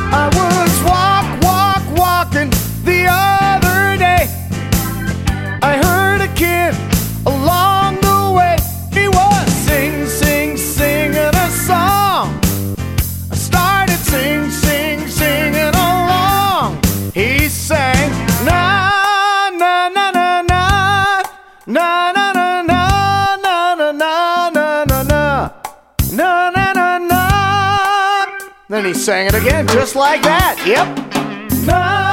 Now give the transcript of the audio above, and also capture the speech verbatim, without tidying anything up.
I was walk, walk, walking the other day. I heard a kid along the way. He was sing, sing, singing a song. I started sing, sing, singing along. He sang na na na na na na na na na na na na na na na na na na. Then he sang it again just like that. Yep. Na